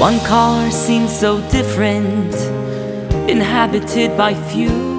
One car seems so different, inhabited by few.